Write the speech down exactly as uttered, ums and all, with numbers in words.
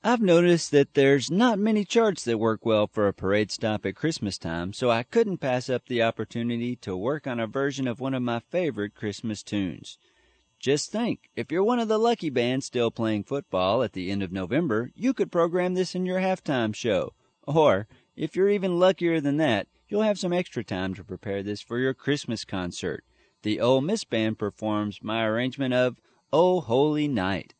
I've noticed that there's not many charts that work well for a parade stop at Christmas time, so I couldn't pass up the opportunity to work on a version of one of my favorite Christmas tunes. Just think, if you're one of the lucky bands still playing football at the end of November, you could program this in your halftime show. Or, if you're even luckier than that, you'll have some extra time to prepare this for your Christmas concert. The Ole Miss Band performs my arrangement of "O Holy Night."